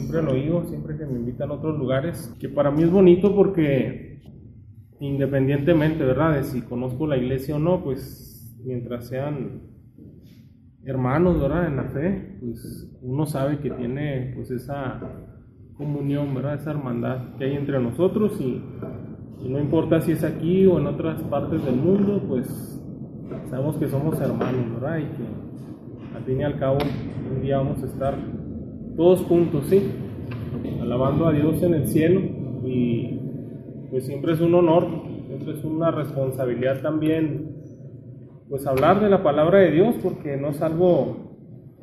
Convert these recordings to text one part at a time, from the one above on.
siempre lo digo, siempre que me invitan a otros lugares, que para mí es bonito porque independientemente, ¿verdad?, de si conozco la iglesia o no, pues mientras sean hermanos, ¿verdad?, en la fe, pues uno sabe que tiene pues esa comunión, ¿verdad?, esa hermandad que hay entre nosotros y no importa si es aquí o en otras partes del mundo, pues sabemos que somos hermanos, ¿verdad?, y que al fin y al cabo un día vamos a estar todos juntos, ¿sí?, alabando a Dios en el cielo. Y pues siempre es un honor, siempre es una responsabilidad también pues hablar de la palabra de Dios, porque no es algo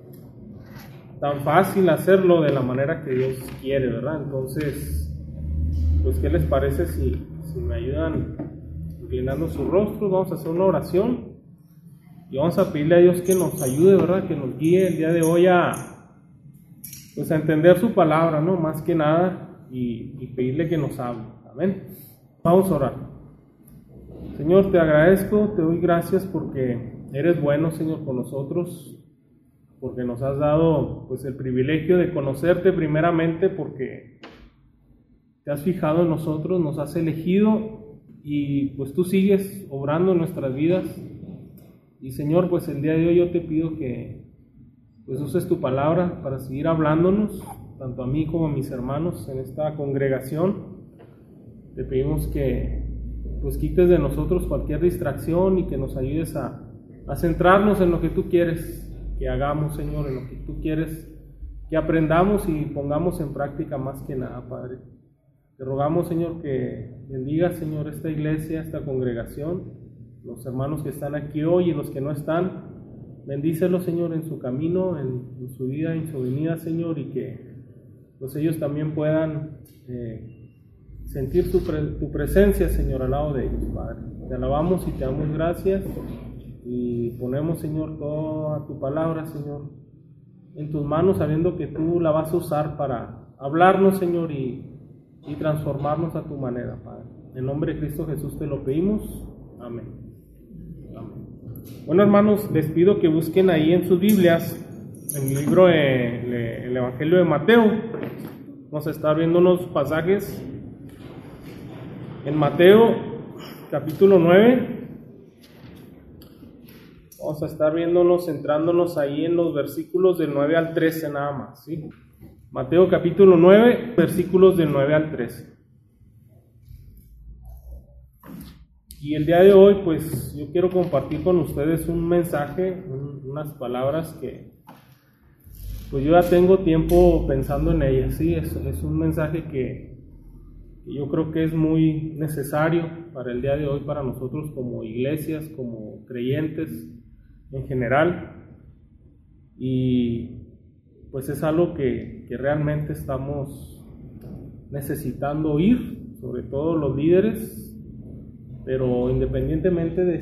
tan fácil hacerlo de la manera que Dios quiere, ¿verdad? Entonces, pues ¿qué les parece si me ayudan inclinando sus rostros? Vamos a hacer una oración y vamos a pedirle a Dios que nos ayude, ¿verdad?, que nos guíe el día de hoy a entender su palabra, ¿no?, más que nada, y pedirle que nos hable. Amén. Vamos a orar. Señor, te agradezco, te doy gracias porque eres bueno, Señor, con nosotros, porque nos has dado pues el privilegio de conocerte primeramente, porque te has fijado en nosotros, nos has elegido y pues tú sigues obrando en nuestras vidas. Y Señor, pues el día de hoy yo te pido que pues uses tu palabra para seguir hablándonos, tanto a mí como a mis hermanos en esta congregación. Te pedimos que pues quites de nosotros cualquier distracción y que nos ayudes a centrarnos en lo que tú quieres que hagamos, Señor, en lo que tú quieres que aprendamos y pongamos en práctica más que nada, Padre. Te rogamos, Señor, que bendigas, Señor, esta iglesia, esta congregación, los hermanos que están aquí hoy y los que no están. Bendícelos, Señor, en su camino, en su vida, en su venida, Señor, y que pues ellos también puedan sentir tu presencia, Señor, al lado de ellos, Padre. Te alabamos y te damos gracias y ponemos, Señor, toda tu palabra, Señor, en tus manos, sabiendo que tú la vas a usar para hablarnos, Señor, y transformarnos a tu manera, Padre. En nombre de Cristo Jesús te lo pedimos. Amén. Amén. Bueno, hermanos, les pido que busquen ahí en sus Biblias en el libro el Evangelio de Mateo. Vamos a estar viendo unos pasajes en Mateo capítulo 9. Vamos a estar centrándonos ahí en los versículos del 9 al 13 nada más, ¿sí? Mateo capítulo 9, versículos del 9 al 13. Y el día de hoy, pues, yo quiero compartir con ustedes un mensaje, unas palabras que, pues, yo ya tengo tiempo pensando en ellas, ¿sí? Es un mensaje que yo creo que es muy necesario para el día de hoy, para nosotros como iglesias, como creyentes en general, y pues es algo que realmente estamos necesitando oír, sobre todo los líderes, pero independientemente de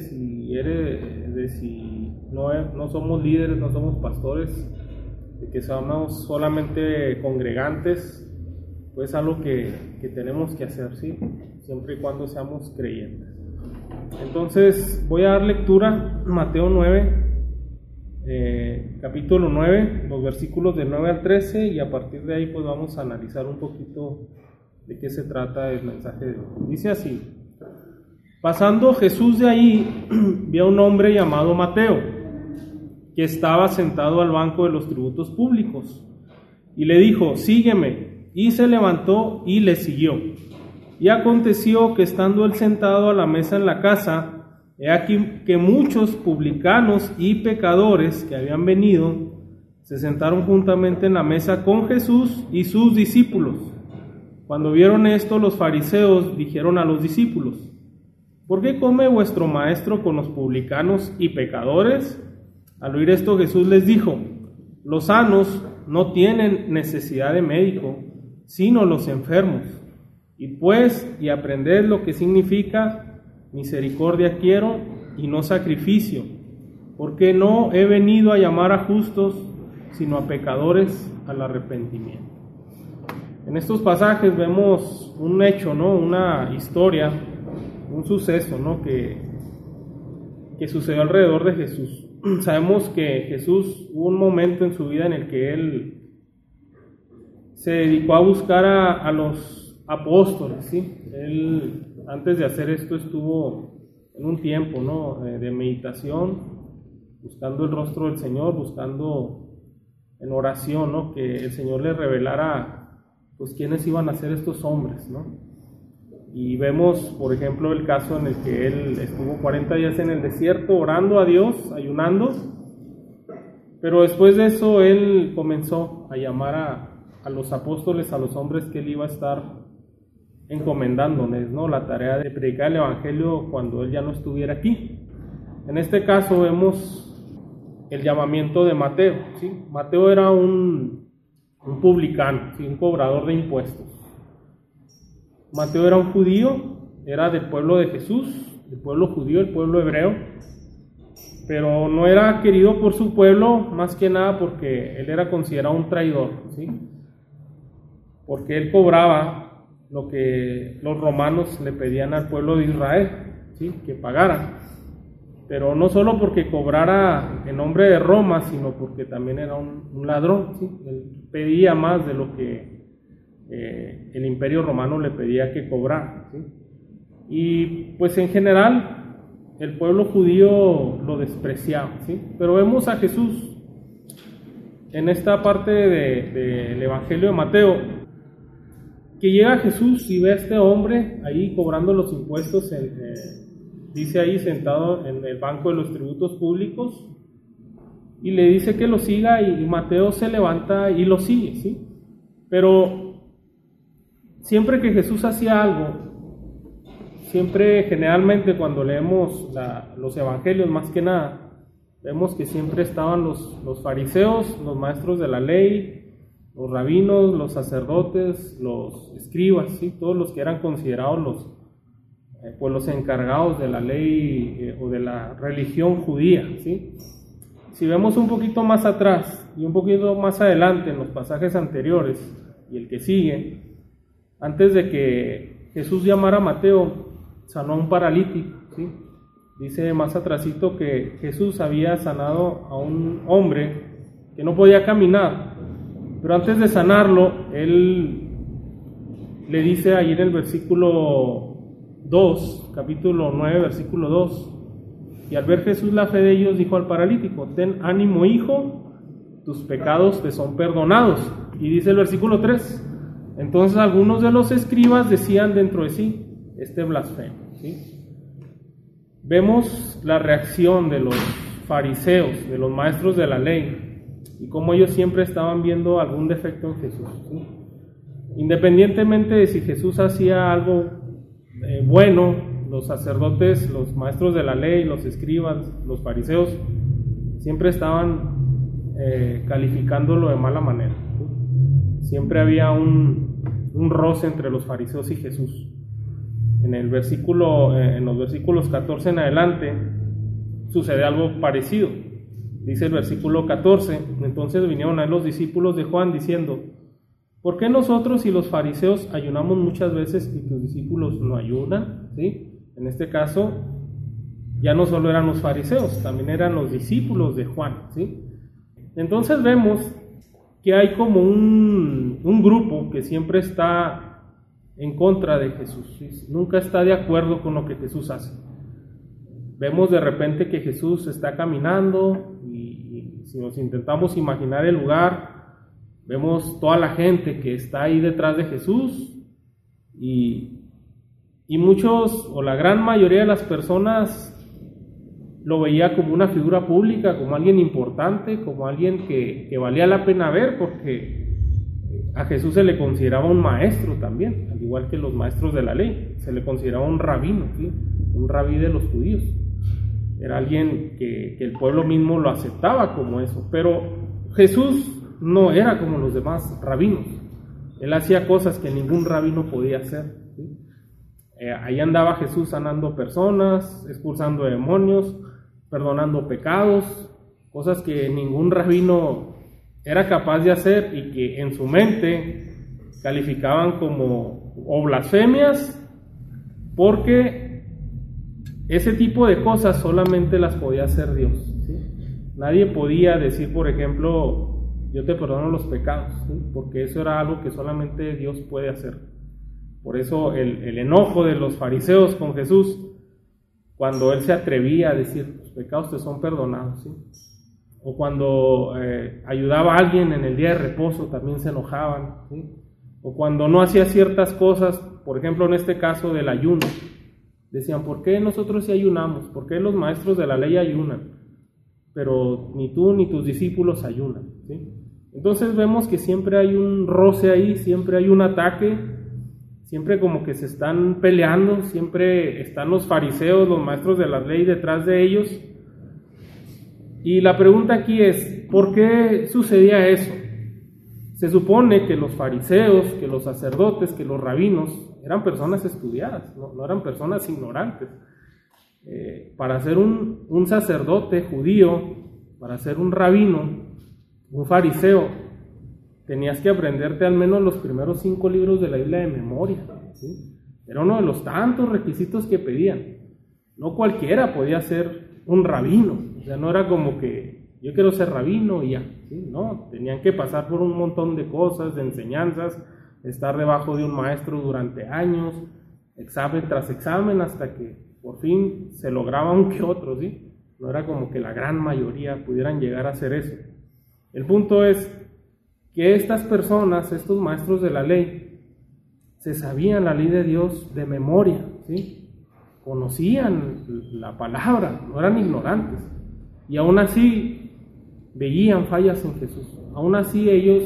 si no somos líderes, no somos pastores, de que somos solamente congregantes, pues algo que tenemos que hacer, ¿sí? Siempre y cuando seamos creyentes. Entonces voy a dar lectura a Mateo 9, capítulo 9, los versículos del 9 al 13, y a partir de ahí pues vamos a analizar un poquito de qué se trata el mensaje de hoy. Dice así: pasando Jesús de ahí, vio a un hombre llamado Mateo, que estaba sentado al banco de los tributos públicos, y le dijo: sígueme. Y se levantó y le siguió. Y aconteció que estando él sentado a la mesa en la casa, he aquí que muchos publicanos y pecadores que habían venido se sentaron juntamente en la mesa con Jesús y sus discípulos. Cuando vieron esto, los fariseos dijeron a los discípulos: ¿por qué come vuestro maestro con los publicanos y pecadores? Al oír esto, Jesús les dijo: los sanos no tienen necesidad de médico, sino los enfermos. Y aprended lo que significa: misericordia quiero y no sacrificio, porque no he venido a llamar a justos, sino a pecadores al arrepentimiento. En estos pasajes vemos un hecho, ¿no?, una historia, un suceso, ¿no?, que sucedió alrededor de Jesús. Sabemos que Jesús hubo un momento en su vida en el que él se dedicó a buscar a los apóstoles, ¿sí? Él, antes de hacer esto, estuvo en un tiempo, ¿no?, de meditación, buscando el rostro del Señor, buscando en oración, ¿no?, que el Señor le revelara, pues, quiénes iban a ser estos hombres, ¿no? Y vemos, por ejemplo, el caso en el que él estuvo 40 días en el desierto orando a Dios, ayunando, pero después de eso él comenzó a llamar a los apóstoles, a los hombres que él iba a estar encomendándoles, ¿no?, la tarea de predicar el Evangelio cuando él ya no estuviera aquí. En este caso vemos el llamamiento de Mateo, ¿sí? Mateo era un publicano, ¿sí?, un cobrador de impuestos. Mateo era un judío, era del pueblo de Jesús, el pueblo judío, el pueblo hebreo, pero no era querido por su pueblo, más que nada porque él era considerado un traidor, ¿sí? Porque él cobraba lo que los romanos le pedían al pueblo de Israel, ¿sí?, que pagara. Pero no solo porque cobrara en nombre de Roma, sino porque también era un ladrón, ¿sí? Él pedía más de lo que el imperio romano le pedía que cobrara, ¿sí? Y pues en general el pueblo judío lo despreciaba, ¿sí? Pero vemos a Jesús en esta parte del Evangelio de Mateo, que llega Jesús y ve a este hombre ahí cobrando los impuestos, dice ahí sentado en el banco de los tributos públicos, y le dice que lo siga, y Mateo se levanta y lo sigue, ¿sí? Pero siempre que Jesús hacía algo, generalmente cuando leemos los evangelios, más que nada, vemos que siempre estaban los fariseos, los maestros de la ley, los rabinos, los sacerdotes, los escribas, ¿sí?, todos los que eran considerados los encargados de la ley o de la religión judía, ¿sí? Si vemos un poquito más atrás y un poquito más adelante en los pasajes anteriores y el que sigue, antes de que Jesús llamara a Mateo, sanó a un paralítico, ¿sí? Dice más atrasito que Jesús había sanado a un hombre que no podía caminar, pero antes de sanarlo, él le dice ahí en el versículo 2, capítulo 9, versículo 2, y al ver Jesús la fe de ellos, dijo al paralítico: ten ánimo, hijo, tus pecados te son perdonados. Y dice el versículo 3, entonces algunos de los escribas decían dentro de sí: este blasfemo, ¿sí? Vemos la reacción de los fariseos, de los maestros de la ley, y cómo ellos siempre estaban viendo algún defecto en Jesús, ¿sí? Independientemente de si Jesús hacía algo bueno, los sacerdotes, los maestros de la ley, los escribas, los fariseos, siempre estaban calificándolo de mala manera, ¿sí? Siempre había un roce entre los fariseos y Jesús. En los versículos 14 en adelante sucede algo parecido. Dice el versículo 14: entonces vinieron a él los discípulos de Juan diciendo: ¿por qué nosotros y los fariseos ayunamos muchas veces y tus discípulos no ayunan? ¿Sí? En este caso ya no solo eran los fariseos, también eran los discípulos de Juan, ¿sí? Entonces vemos que hay como un grupo que siempre está en contra de Jesús, ¿sí? Nunca está de acuerdo con lo que Jesús hace. Vemos de repente que Jesús está caminando y si nos intentamos imaginar el lugar, vemos toda la gente que está ahí detrás de Jesús y muchos, o la gran mayoría de las personas, lo veía como una figura pública, como alguien importante, como alguien que valía la pena ver, porque a Jesús se le consideraba un maestro también, al igual que los maestros de la ley, se le consideraba un rabino, ¿sí?, un rabí de los judíos. Era alguien que el pueblo mismo lo aceptaba como eso, pero Jesús no era como los demás rabinos. Él hacía cosas que ningún rabino podía hacer, ¿sí? Ahí andaba Jesús sanando personas, expulsando demonios, perdonando pecados, cosas que ningún rabino era capaz de hacer y que en su mente calificaban como o blasfemias, porque ese tipo de cosas solamente las podía hacer Dios, ¿sí? Nadie podía decir, por ejemplo, yo te perdono los pecados, ¿sí? Porque eso era algo que solamente Dios puede hacer. Por eso el enojo de los fariseos con Jesús, cuando Él se atrevía a decir, los pecados te son perdonados, ¿sí? O cuando ayudaba a alguien en el día de reposo, también se enojaban, ¿sí? O cuando no hacía ciertas cosas, por ejemplo en este caso del ayuno, decían, ¿por qué nosotros sí ayunamos? ¿Por qué los maestros de la ley ayunan? Pero ni tú ni tus discípulos ayunan, ¿sí? Entonces vemos que siempre hay un roce ahí, siempre hay un ataque, siempre como que se están peleando, siempre están los fariseos, los maestros de la ley detrás de ellos. Y la pregunta aquí es, ¿por qué sucedía eso? Se supone que los fariseos, que los sacerdotes, que los rabinos eran personas estudiadas, no eran personas ignorantes. Para ser un sacerdote judío, para ser un rabino, un fariseo, tenías que aprenderte al menos los primeros 5 libros de la Biblia de memoria, ¿sí? Era uno de los tantos requisitos que pedían. No cualquiera podía ser un rabino, o sea, no era como que yo quiero ser rabino y ya, ¿sí? No, tenían que pasar por un montón de cosas, de enseñanzas, estar debajo de un maestro durante años, examen tras examen, hasta que por fin se lograba un que otro, ¿sí? No era como que la gran mayoría pudieran llegar a hacer eso. El punto es que estas personas, estos maestros de la ley, se sabían la ley de Dios de memoria, ¿sí? Conocían la palabra, no eran ignorantes, y aún así veían fallas en Jesús. Aún así ellos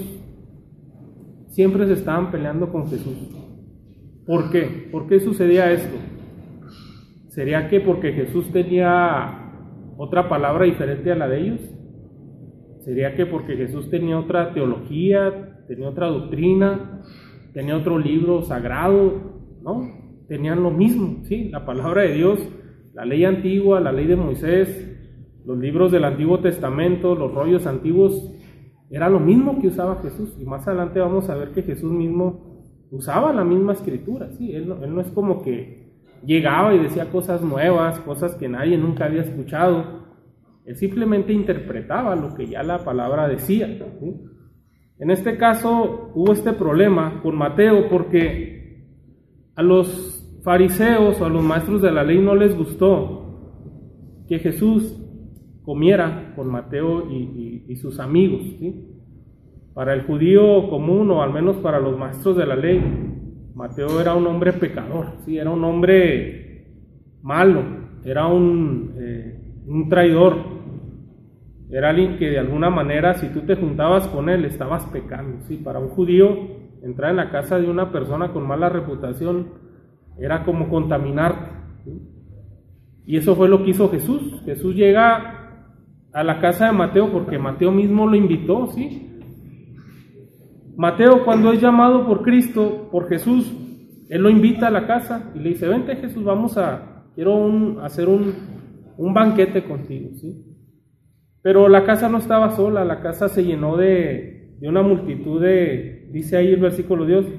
siempre se estaban peleando con Jesús. ¿Por qué? ¿Por qué sucedía esto? ¿Sería que porque Jesús tenía otra palabra diferente a la de ellos? ¿Sería que porque Jesús tenía otra teología, tenía otra doctrina, tenía otro libro sagrado? No, tenían lo mismo, ¿sí? La palabra de Dios, la ley antigua, la ley de Moisés, los libros del Antiguo Testamento, los rollos antiguos, era lo mismo que usaba Jesús. Y más adelante vamos a ver que Jesús mismo usaba la misma escritura, ¿sí? Él no es como que llegaba y decía cosas nuevas, cosas que nadie nunca había escuchado. Él simplemente interpretaba lo que ya la palabra decía, ¿sí? En este caso hubo este problema con Mateo porque a los fariseos o a los maestros de la ley no les gustó que Jesús comiera con Mateo y sus amigos, ¿sí? Para el judío común, o al menos para los maestros de la ley, Mateo era un hombre pecador, ¿sí? Era un hombre malo, era un traidor, era alguien que de alguna manera, si tú te juntabas con él, estabas pecando, ¿sí? Para un judío, entrar en la casa de una persona con mala reputación era como contaminarte, ¿sí? Y eso fue lo que hizo Jesús. Jesús llega a la casa de Mateo porque Mateo mismo lo invitó, ¿sí? Mateo, cuando es llamado por Cristo, por Jesús, él lo invita a la casa y le dice, vente Jesús, quiero hacer un banquete contigo, ¿sí? Pero la casa no estaba sola, la casa se llenó de una multitud dice ahí el versículo 10,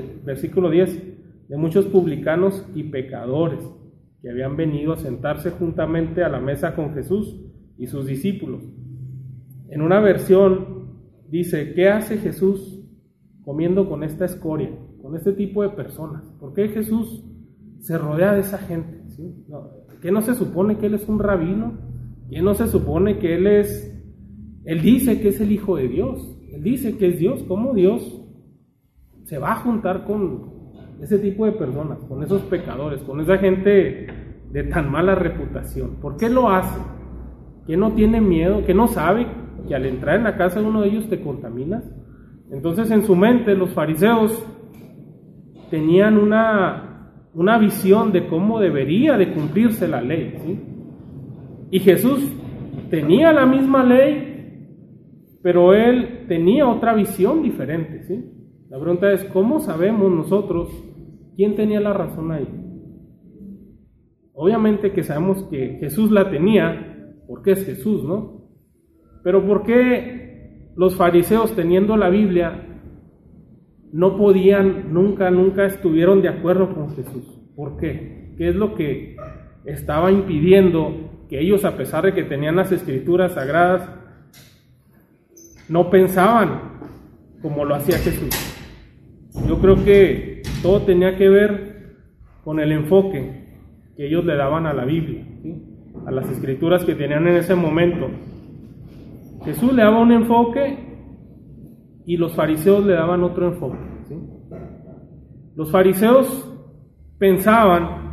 de muchos publicanos y pecadores que habían venido a sentarse juntamente a la mesa con Jesús y sus discípulos. En una versión dice, ¿qué hace Jesús comiendo con esta escoria, con este tipo de personas? ¿Por qué Jesús se rodea de esa gente? ¿Sí? ¿Qué no se supone que Él es un rabino? ¿Qué no se supone que Él dice que es el Hijo de Dios? Él dice que es Dios. ¿Cómo Dios se va a juntar con ese tipo de personas, con esos pecadores, con esa gente de tan mala reputación? ¿Por qué lo hace? ¿Que no tiene miedo? ¿Que no sabe que al entrar en la casa de uno de ellos te contaminas? Entonces en su mente los fariseos tenían una visión de cómo debería de cumplirse la ley, ¿sí? Y Jesús tenía la misma ley, pero Él tenía otra visión diferente, ¿sí? La pregunta es, ¿cómo sabemos nosotros quién tenía la razón ahí? Obviamente que sabemos que Jesús la tenía, porque es Jesús, ¿no? Pero ¿por qué los fariseos, teniendo la Biblia, no podían, nunca estuvieron de acuerdo con Jesús? ¿Por qué? ¿Qué es lo que estaba impidiendo que ellos, a pesar de que tenían las escrituras sagradas, no pensaban como lo hacía Jesús. Yo creo que todo tenía que ver con el enfoque que ellos le daban a la Biblia, ¿sí? A las escrituras que tenían en ese momento. Jesús le daba un enfoque y los fariseos le daban otro enfoque, ¿sí? Los fariseos pensaban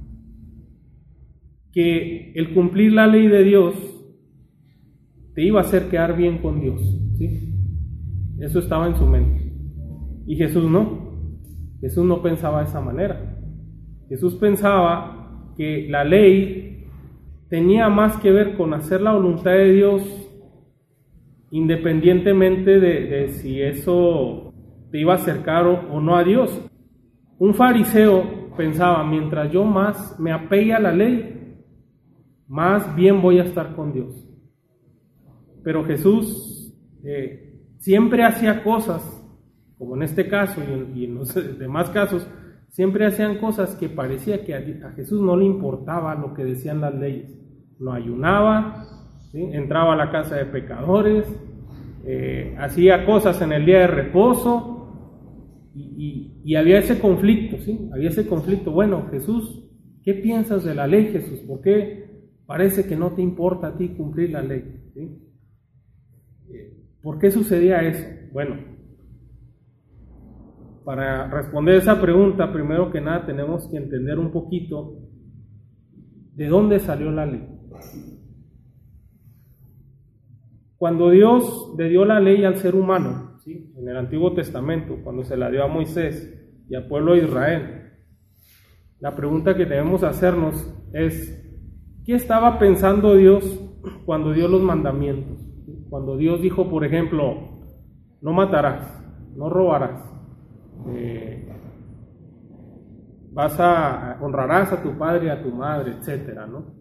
que el cumplir la ley de Dios te iba a hacer quedar bien con Dios, ¿sí? Eso estaba en su mente. Y Jesús no pensaba de esa manera. Jesús pensaba que la ley tenía más que ver con hacer la voluntad de Dios, independientemente de si eso te iba a acercar o no a Dios. Un fariseo pensaba, mientras yo más me apegue a la ley, más bien voy a estar con Dios. Pero Jesús siempre hacía cosas, como en este caso y en los demás casos, siempre hacían cosas que parecía que a Jesús no le importaba lo que decían las leyes. No ayunaba, ¿sí? Entraba a la casa de pecadores, hacía cosas en el día de reposo, y había ese conflicto, ¿sí? Había ese conflicto. Bueno, Jesús, ¿qué piensas de la ley, Jesús? ¿Por qué parece que no te importa a ti cumplir la ley? ¿Sí? ¿Por qué sucedía eso? Bueno, para responder esa pregunta, primero que nada tenemos que entender un poquito de dónde salió la ley. Cuando Dios le dio la ley al ser humano, ¿sí? En el Antiguo Testamento, cuando se la dio a Moisés y al pueblo de Israel, la pregunta que debemos hacernos es, ¿qué estaba pensando Dios cuando dio los mandamientos? Cuando Dios dijo, por ejemplo, no matarás, no robarás, honrarás a tu padre y a tu madre, etcétera, ¿no?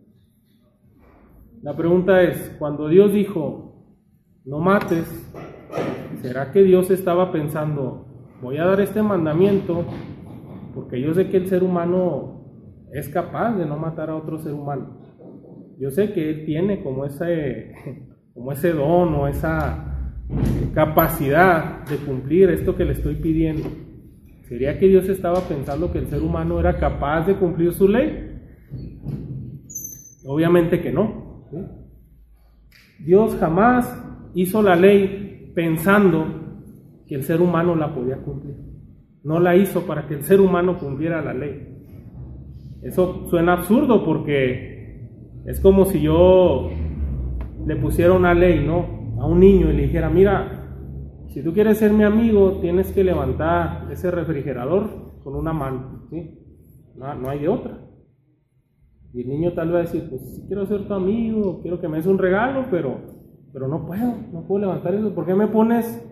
La pregunta es, cuando Dios dijo, no mates, ¿será que Dios estaba pensando, voy a dar este mandamiento porque yo sé que el ser humano es capaz de no matar a otro ser humano? Yo sé que Él tiene como ese don o esa capacidad de cumplir esto que le estoy pidiendo. ¿Sería que Dios estaba pensando que el ser humano era capaz de cumplir su ley? Obviamente que no, ¿sí? Dios jamás hizo la ley pensando que el ser humano la podía cumplir. No la hizo para que el ser humano cumpliera la ley. Eso suena absurdo porque es como si yo le pusiera una ley, ¿no?, a un niño y le dijera, mira, si tú quieres ser mi amigo, tienes que levantar ese refrigerador con una mano, ¿sí? No hay de otra. Y el niño tal vez va a decir, pues quiero ser tu amigo, quiero que me des un regalo, pero no puedo levantar eso. ¿Por qué me pones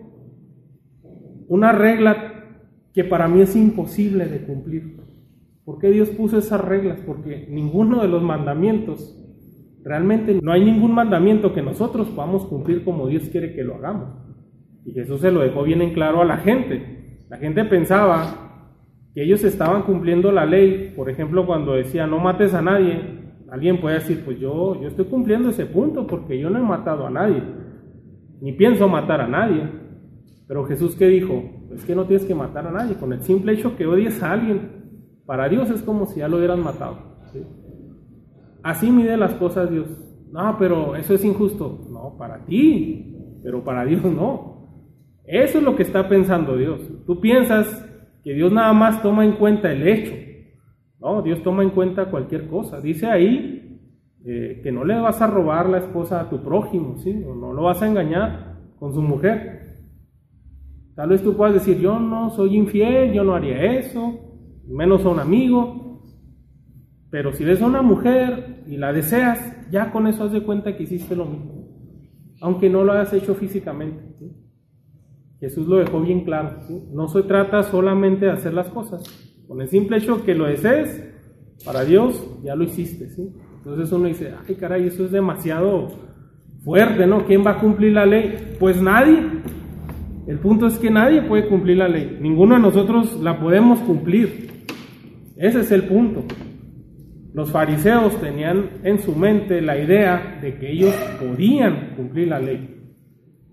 una regla que para mí es imposible de cumplir? ¿Por qué Dios puso esas reglas? Porque ninguno de los mandamientos, realmente no hay ningún mandamiento que nosotros podamos cumplir como Dios quiere que lo hagamos. Y Jesús se lo dejó bien en claro a la gente. La gente pensaba que ellos estaban cumpliendo la ley. Por ejemplo, cuando decía no mates a nadie, alguien puede decir, pues yo estoy cumpliendo ese punto porque yo no he matado a nadie, ni pienso matar a nadie. Pero Jesús, ¿qué dijo? Es que no tienes que matar a nadie. Con el simple hecho que odies a alguien, para Dios es como si ya lo hubieran matado, ¿sí? Así mide las cosas Dios. No, pero eso es injusto. No, para ti, pero para Dios no. Eso es lo que está pensando Dios. Tú piensas que Dios nada más toma en cuenta el hecho. No, Dios toma en cuenta cualquier cosa. Dice ahí que no le vas a robar la esposa a tu prójimo, ¿sí? O no lo vas a engañar con su mujer. Tal vez tú puedas decir, yo no soy infiel, yo no haría eso, menos a un amigo. Pero si ves a una mujer y la deseas, ya con eso haz de cuenta que hiciste lo mismo, aunque no lo hayas hecho físicamente, ¿sí? Jesús lo dejó bien claro, ¿sí? No se trata solamente de hacer las cosas. Con el simple hecho que lo desees, para Dios ya lo hiciste, ¿sí? Entonces uno dice, ay caray, eso es demasiado fuerte, ¿no? ¿Quién va a cumplir la ley? Pues nadie. El punto es que nadie puede cumplir la ley. Ninguno de nosotros la podemos cumplir. Ese es el punto. Los fariseos tenían en su mente la idea de que ellos podían cumplir la ley.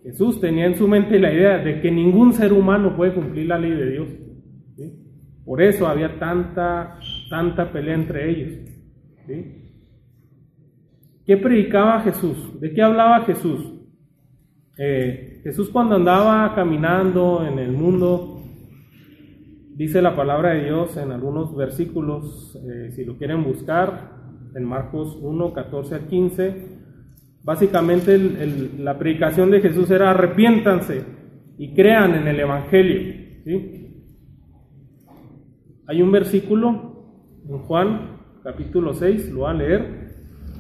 Jesús tenía en su mente la idea de que ningún ser humano puede cumplir la ley de Dios, ¿sí? Por eso había tanta pelea entre ellos, ¿sí? ¿Qué predicaba Jesús? ¿De qué hablaba Jesús? Jesús, cuando andaba caminando en el mundo, dice la palabra de Dios en algunos versículos, si lo quieren buscar, en Marcos 1, 14 al 15, básicamente la predicación de Jesús era: arrepiéntanse y crean en el Evangelio, ¿sí? Hay un versículo en Juan capítulo 6, lo voy a leer.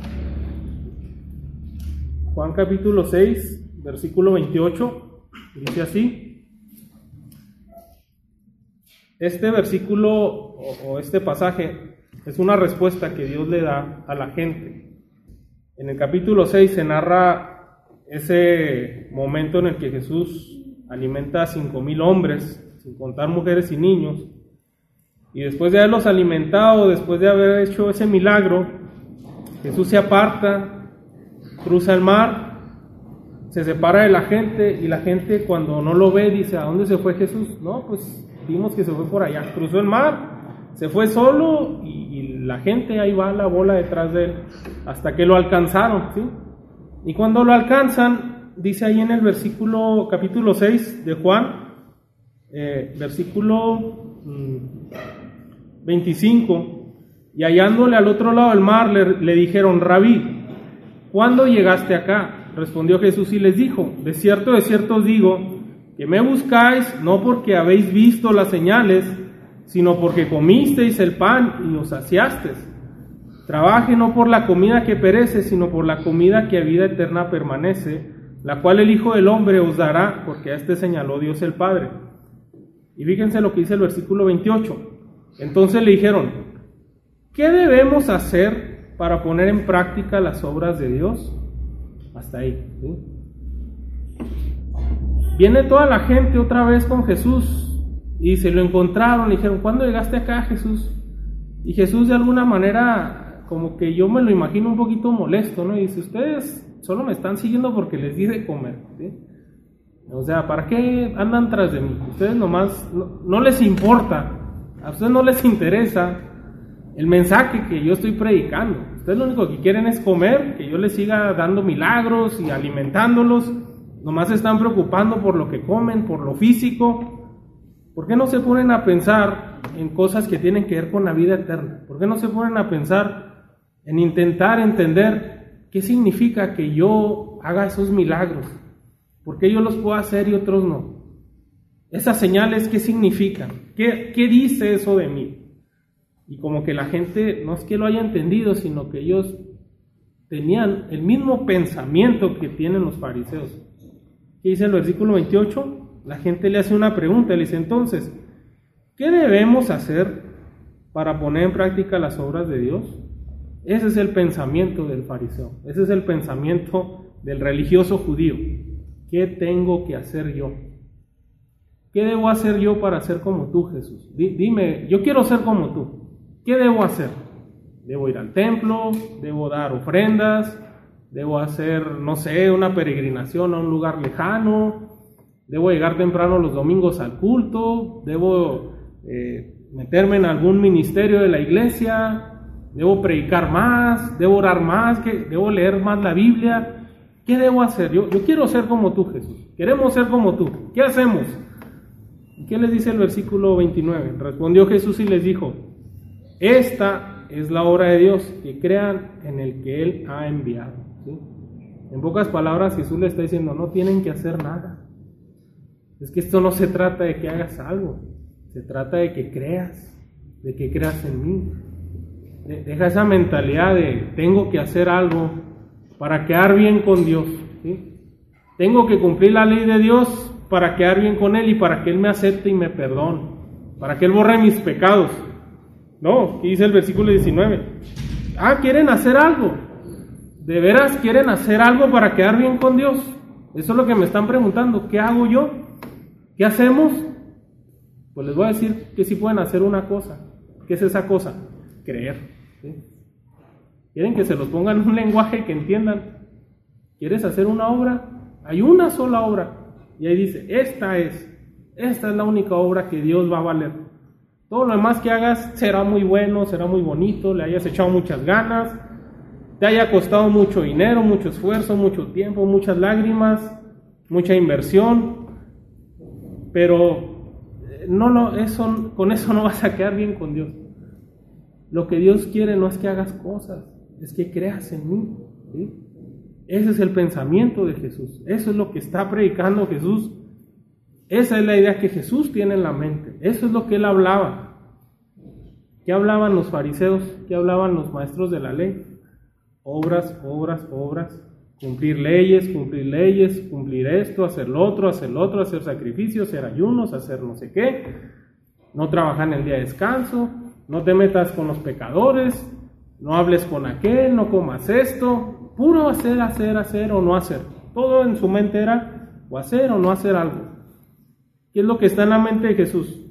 Juan capítulo 6, versículo 28, dice así. Este versículo o este pasaje es una respuesta que Dios le da a la gente. En el capítulo 6 se narra ese momento en el que Jesús alimenta a 5,000 hombres, sin contar mujeres y niños. Y después de haberlos alimentado, después de haber hecho ese milagro, Jesús se aparta, cruza el mar, se separa de la gente, y la gente, cuando no lo ve, dice: ¿a dónde se fue Jesús? No, pues vimos que se fue por allá, cruzó el mar, se fue solo, y la gente ahí va, la bola detrás de él, hasta que lo alcanzaron, ¿sí? Y cuando lo alcanzan, dice ahí en el versículo, capítulo 6 de Juan, versículo 25, y hallándole al otro lado del mar, le dijeron: Rabí, ¿cuándo llegaste acá? Respondió Jesús y les dijo: de cierto os digo, que me buscáis no porque habéis visto las señales, sino porque comisteis el pan y os saciasteis. Trabaje no por la comida que perece, sino por la comida que a vida eterna permanece, la cual el Hijo del Hombre os dará, porque a este señaló Dios el Padre. Y fíjense lo que dice el versículo 28. Entonces le dijeron: ¿qué debemos hacer para poner en práctica las obras de Dios? Hasta ahí, ¿sí? Viene toda la gente otra vez con Jesús y se lo encontraron, le dijeron: ¿cuándo llegaste acá, Jesús? Y Jesús, de alguna manera, como que yo me lo imagino un poquito molesto, ¿no? Y dice: ustedes solo me están siguiendo porque les di de comer, ¿sí? O sea, ¿para qué andan tras de mí? Ustedes nomás no les importa, a ustedes no les interesa el mensaje que yo estoy predicando. Ustedes lo único que quieren es comer, que yo les siga dando milagros y alimentándolos. Nomás se están preocupando por lo que comen, por lo físico. ¿Por qué no se ponen a pensar en cosas que tienen que ver con la vida eterna? ¿Por qué no se ponen a pensar en intentar entender qué significa que yo haga esos milagros? ¿Por qué yo los puedo hacer y otros no? Esas señales, ¿qué significan? ¿Qué dice eso de mí? Y como que la gente no es que lo haya entendido, sino que ellos tenían el mismo pensamiento que tienen los fariseos. ¿Qué dice el versículo 28? La gente le hace una pregunta, le dice: entonces, ¿qué debemos hacer para poner en práctica las obras de Dios? Ese es el pensamiento del fariseo, ese es el pensamiento del religioso judío. ¿Qué tengo que hacer yo? ¿Qué debo hacer yo para ser como tú, Jesús? Dime, yo quiero ser como tú. ¿Qué debo hacer? ¿Debo ir al templo? ¿Debo dar ofrendas? ¿Debo hacer, no sé, una peregrinación a un lugar lejano? ¿Debo llegar temprano los domingos al culto? ¿Debo meterme en algún ministerio de la iglesia? ¿Debo predicar más? ¿Debo orar más? ¿Debo leer más la Biblia? ¿Qué debo hacer? Yo quiero ser como tú, Jesús. Queremos ser como tú. ¿Qué hacemos? ¿Qué les dice el versículo 29? Respondió Jesús y les dijo: esta es la obra de Dios, que crean en el que Él ha enviado, ¿sí? En pocas palabras, Jesús le está diciendo: no tienen que hacer nada. Es que esto no se trata de que hagas algo, se trata de que creas en mí. Deja esa mentalidad de tengo que hacer algo para quedar bien con Dios, ¿sí? Tengo que cumplir la ley de Dios para quedar bien con Él y para que Él me acepte y me perdone, para que Él borre mis pecados. No, aquí dice el versículo 19. ¿Quieren hacer algo? ¿De veras quieren hacer algo para quedar bien con Dios? Eso es lo que me están preguntando. ¿Qué hago yo? ¿Qué hacemos? Pues les voy a decir que sí pueden hacer una cosa. ¿Qué es esa cosa? Creer, ¿sí? ¿Quieren que se los ponga en un lenguaje que entiendan? ¿Quieres hacer una obra? Hay una sola obra. Y ahí dice, esta es la única obra que Dios va a valer. Todo lo demás que hagas será muy bueno, será muy bonito, le hayas echado muchas ganas, te haya costado mucho dinero, mucho esfuerzo, mucho tiempo, muchas lágrimas, mucha inversión, pero con eso no vas a quedar bien con Dios. Lo que Dios quiere no es que hagas cosas, es que creas en mí, ¿sí? Ese es el pensamiento de Jesús, eso es lo que está predicando Jesús, esa es la idea que Jesús tiene en la mente, eso es lo que él hablaba. ¿Qué hablaban los fariseos? ¿Qué hablaban los maestros de la ley? Obras, obras, obras, cumplir leyes, cumplir esto, hacer lo otro, hacer sacrificios, hacer ayunos, hacer no sé qué, no trabajar en el día de descanso, no te metas con los pecadores, no hables con aquel, no comas esto, puro hacer o no hacer. Todo en su mente era o hacer o no hacer algo. ¿Qué es lo que está en la mente de Jesús?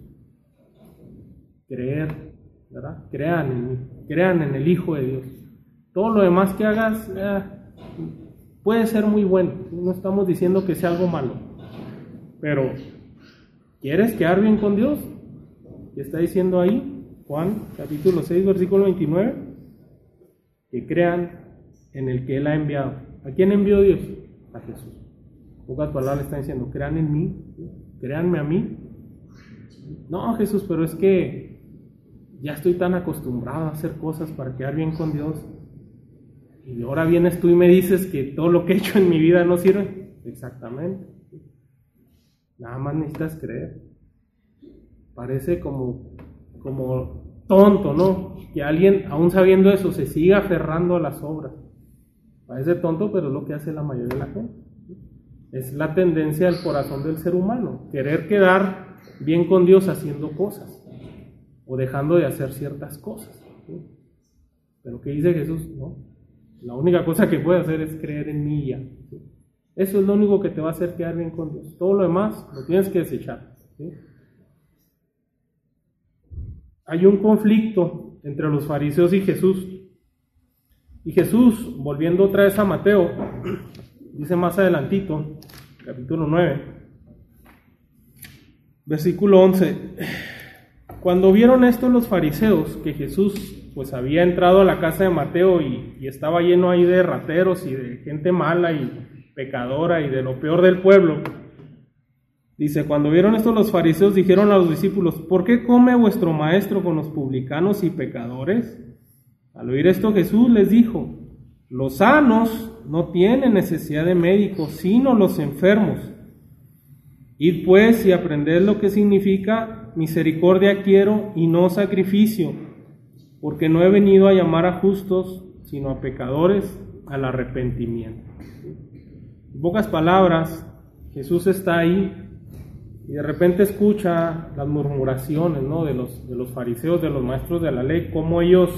Creer, ¿verdad? Crean en mí, crean en el Hijo de Dios. Todo lo demás que hagas puede ser muy bueno, no estamos diciendo que sea algo malo, pero ¿quieres quedar bien con Dios? ¿Qué está diciendo ahí? Juan capítulo 6 versículo 29, que crean en el que Él ha enviado. ¿A quién envió Dios? A Jesús. En pocas palabras está diciendo, crean en mí, créanme a mí. No, Jesús, pero es que ya estoy tan acostumbrado a hacer cosas para quedar bien con Dios. Y ahora vienes tú y me dices que todo lo que he hecho en mi vida no sirve. Exactamente. Nada más necesitas creer. Parece como tonto, ¿no? Que alguien, aún sabiendo eso, se siga aferrando a las obras. Parece tonto, pero es lo que hace la mayoría de la gente. Es la tendencia del corazón del ser humano. Querer quedar bien con Dios haciendo cosas. O dejando de hacer ciertas cosas. Pero ¿qué dice Jesús? No. La única cosa que puede hacer es creer en mí ya. ¿Sí? Eso es lo único que te va a hacer quedar bien con Dios. Todo lo demás lo tienes que desechar. ¿Sí? Hay un conflicto entre los fariseos y Jesús. Y Jesús, volviendo otra vez a Mateo, dice más adelantito, capítulo 9, versículo 11. Cuando vieron esto los fariseos, que Jesús pues había entrado a la casa de Mateo y estaba lleno ahí de rateros y de gente mala y pecadora y de lo peor del pueblo, dice, cuando vieron esto los fariseos dijeron a los discípulos, ¿por qué come vuestro maestro con los publicanos y pecadores? Al oír esto Jesús les dijo, los sanos no tienen necesidad de médicos, sino los enfermos. Id pues y aprended lo que significa misericordia quiero y no sacrificio, porque no he venido a llamar a justos, sino a pecadores al arrepentimiento. En pocas palabras, Jesús está ahí y de repente escucha las murmuraciones, ¿no? de los fariseos, de los maestros de la ley, cómo ellos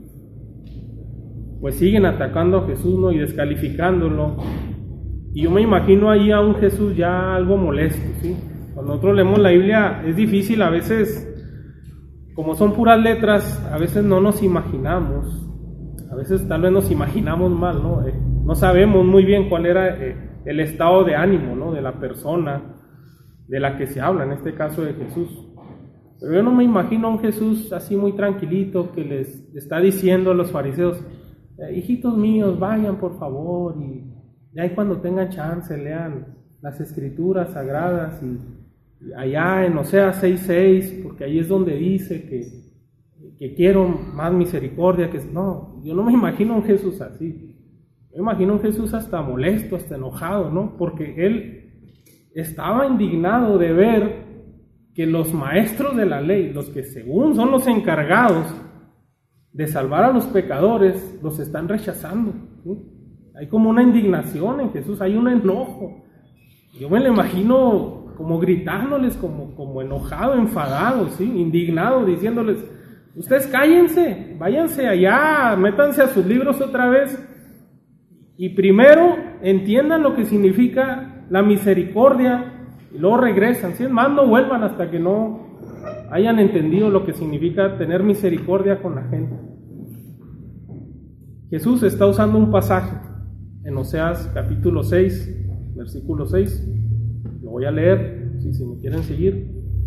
pues siguen atacando a Jesús, ¿no? Y descalificándolo. Y yo me imagino ahí a un Jesús ya algo molesto, ¿sí? Cuando nosotros leemos la Biblia es difícil a veces, como son puras letras, a veces no nos imaginamos, a veces tal vez nos imaginamos mal, ¿no? No sabemos muy bien cuál era el estado de ánimo, ¿no? De la persona de la que se habla, en este caso de Jesús. Pero yo no me imagino a un Jesús así muy tranquilito que les está diciendo a los fariseos, hijitos míos, vayan por favor y ahí cuando tengan chance lean las escrituras sagradas y allá en Oseas 6:6, porque ahí es donde dice que quiero más misericordia. No, yo no me imagino a un Jesús así. Me imagino a un Jesús hasta molesto, hasta enojado, ¿no? Porque él estaba indignado de ver que los maestros de la ley, los que según son los encargados de salvar a los pecadores, los están rechazando, ¿sí? Hay como una indignación en Jesús, hay un enojo. Yo me lo imagino como gritándoles, como enojado, enfadado, ¿sí? Indignado, diciéndoles, ustedes cállense, váyanse allá, métanse a sus libros otra vez y primero entiendan lo que significa la misericordia y luego regresan. Si es más, no vuelvan hasta que no hayan entendido lo que significa tener misericordia con la gente. Jesús está usando un pasaje en Oseas capítulo 6 versículo 6. Lo voy a leer, si me quieren seguir.